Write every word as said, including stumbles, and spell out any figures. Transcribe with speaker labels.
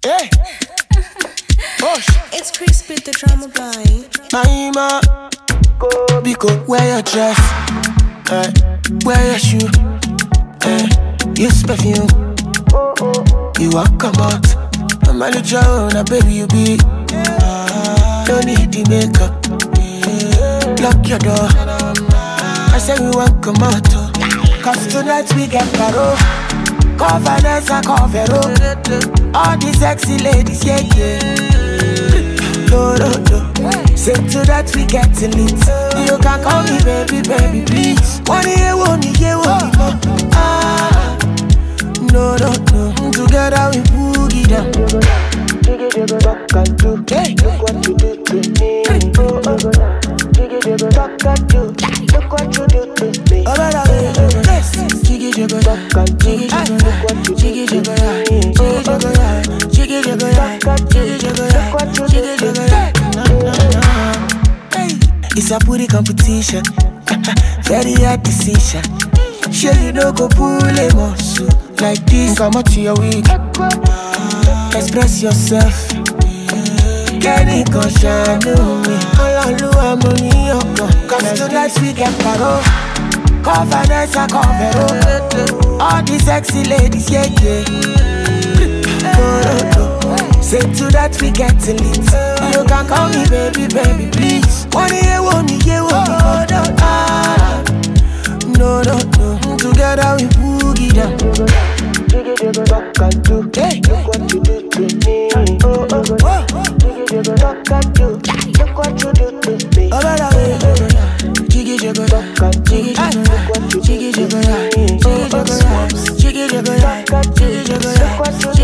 Speaker 1: Hey, push.
Speaker 2: It's Crispy the drama boy.
Speaker 1: Naima, go Biko, wear your dress, eh? Wear your shoe, eh? Use perfume. You walk come out, I'm a little a baby you be. Don't need the makeup, lock your door. I say we walk come out, cause tonight we get paro. Cover Nessa, cover all the sexy ladies, yeah, yeah. No, no, no. Say to that we get lit. You can call me baby, baby, please. One year, one year, one year. Ah, no, no, no. Together we boogie down. Talk and do. Look what you do to me. Oh, oh, talk and do. Look what you do to me. Oh, oh, oh, yes. Jiggy jiggy, talk and do. Look what you do to me. Jiggy jiggy, jiggy jiggy, jiggy jiggy. It's a putty competition, very hard decision. Sure you don't go pull a muscle like this. Come out to your week, express yourself. Get it, cause shine me. All I do, I'm on you. Cause tonight we get paro. Cover Nessa, cover all the sexy ladies, yeah, yeah. No, no, no. Say to that we get lit. You can call me baby, baby, please. One year, one year, one year. Ah, no, no, no. Together we boogie down. Talk and do. Look what you do to me. Oh, oh, oh. Talk and do. Look what you do to me. Oh, oh, oh. Jiggy jiggy, talk and do. Look what you do to me. Jiggy jiggy, jiggy jiggy, jiggy jiggy, jiggy jiggy.